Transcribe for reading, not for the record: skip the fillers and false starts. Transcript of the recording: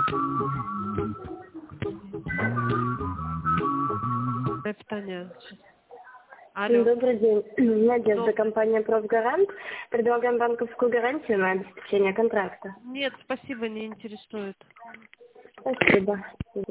Питание. Алло. Добрый день. Надежда, компания «Профгарант». Предлагаем банковскую гарантию на обеспечение контракта. Нет, спасибо, не интересует. Спасибо.